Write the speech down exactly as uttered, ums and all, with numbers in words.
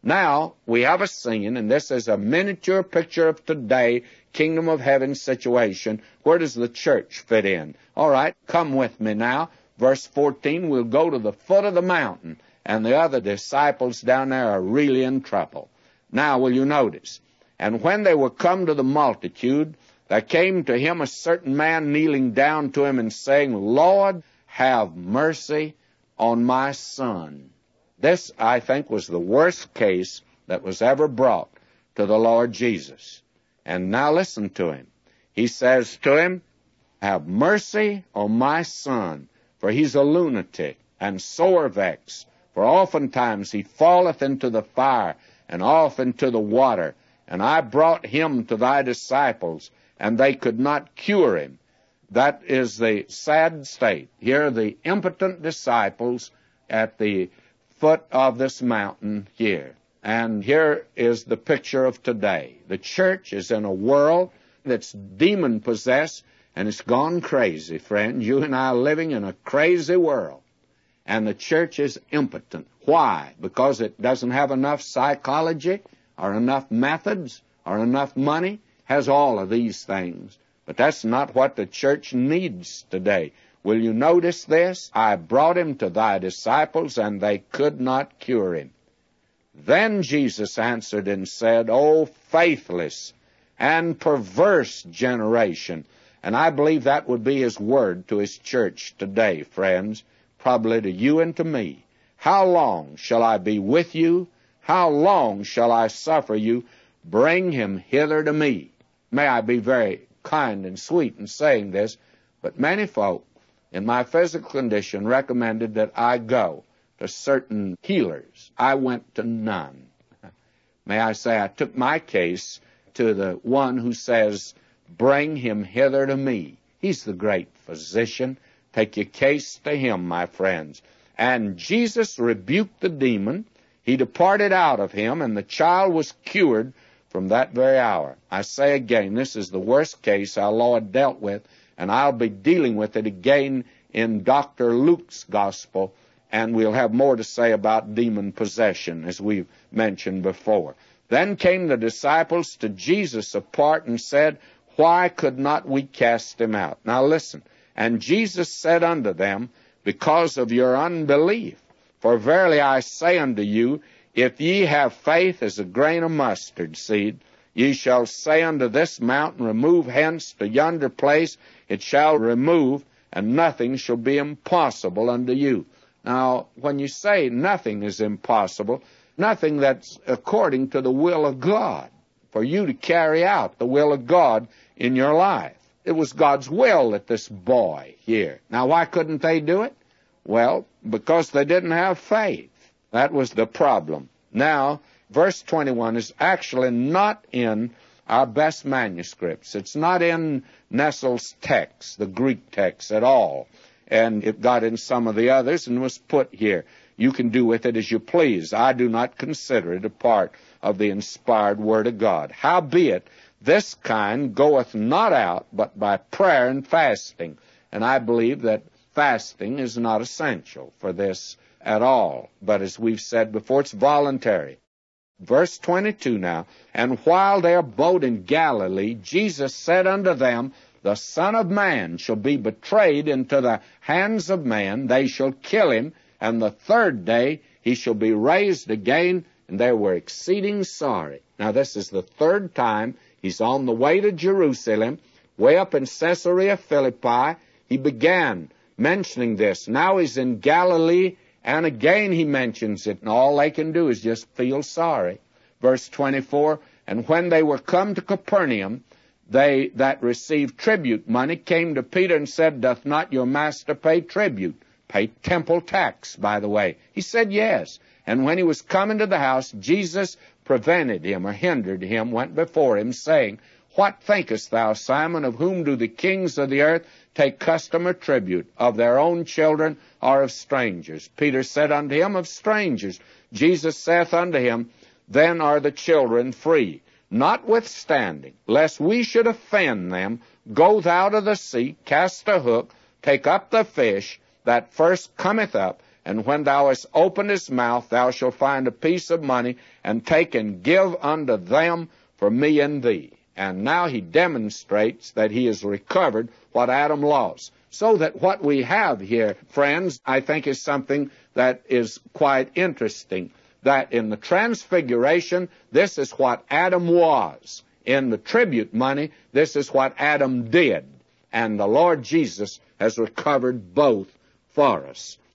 Now, we have a scene, and this is a miniature picture of today, kingdom of heaven situation. Where does the church fit in? All right, come with me now. Verse fourteen, we'll go to the foot of the mountain, and the other disciples down there are really in trouble. Now, will you notice? And when they were come to the multitude, there came to him a certain man kneeling down to him and saying, Lord, have mercy on my son. This, I think, was the worst case that was ever brought to the Lord Jesus. And now listen to him. He says to him, have mercy on my son, for he's a lunatic and sore vexed. For oftentimes he falleth into the fire and off into the water. And I brought him to thy disciples, and they could not cure him. That is the sad state. Here are the impotent disciples at the foot of this mountain here. And here is the picture of today. The church is in a world that's demon-possessed, and it's gone crazy, friend. You and I are living in a crazy world. And the church is impotent. Why? Because it doesn't have enough psychology, or enough methods, or enough money. Has all of these things. But that's not what the church needs today. Will you notice this? I brought him to thy disciples, and they could not cure him. Then Jesus answered and said, O faithless and perverse generation. And I believe that would be his word to his church today, friends, probably to you and to me. How long shall I be with you? How long shall I suffer you? Bring him hither to me. May I be very kind and sweet in saying this, but many folk in my physical condition recommended that I go to certain healers. I went to none. May I say I took my case to the one who says, bring him hither to me. He's the great physician. Take your case to him, my friends. And Jesus rebuked the demon. He departed out of him, and the child was cured from that very hour. I say again, this is the worst case our Lord dealt with, and I'll be dealing with it again in Doctor Luke's gospel, and we'll have more to say about demon possession, as we've mentioned before. Then came the disciples to Jesus apart and said, why could not we cast him out? Now listen, and Jesus said unto them, because of your unbelief. For verily I say unto you, if ye have faith as a grain of mustard seed, ye shall say unto this mountain, remove hence to yonder place, it shall remove, and nothing shall be impossible unto you. Now, when you say nothing is impossible, nothing that's according to the will of God, for you to carry out the will of God in your life. It was God's will that this boy here. Now, why couldn't they do it? Well, because they didn't have faith. That was the problem. Now, verse twenty-one is actually not in our best manuscripts. It's not in Nessel's text, the Greek text, at all. And it got in some of the others and was put here. You can do with it as you please. I do not consider it a part of the inspired Word of God. Howbeit, this kind goeth not out but by prayer and fasting. And I believe that fasting is not essential for this at all. But as we've said before, it's voluntary. Verse twenty-two now, and while they abode in Galilee, Jesus said unto them, the Son of Man shall be betrayed into the hands of men. They shall kill him, and the third day he shall be raised again. And they were exceeding sorry. Now this is the third time he's on the way to Jerusalem, way up in Caesarea Philippi. He began mentioning this. Now he's in Galilee, and again he mentions it, and all they can do is just feel sorry. Verse twenty-four, and when they were come to Capernaum, they that received tribute money came to Peter and said, doth not your master pay tribute? Pay temple tax, by the way. He said yes. And when he was come into the house, Jesus prevented him or hindered him, went before him, saying, what thinkest thou, Simon, of whom do the kings of the earth take custom or tribute, of their own children or of strangers? Peter said unto him, of strangers. Jesus saith unto him, then are the children free. Notwithstanding, lest we should offend them, go thou to the sea, cast a hook, take up the fish that first cometh up, And when thou hast opened his mouth, thou shalt find a piece of money, and take and give unto them for me and thee. And now he demonstrates that he has recovered what Adam lost. So that what we have here, friends, I think is something that is quite interesting. That in the transfiguration, this is what Adam was. In the tribute money, this is what Adam did. And the Lord Jesus has recovered both for us.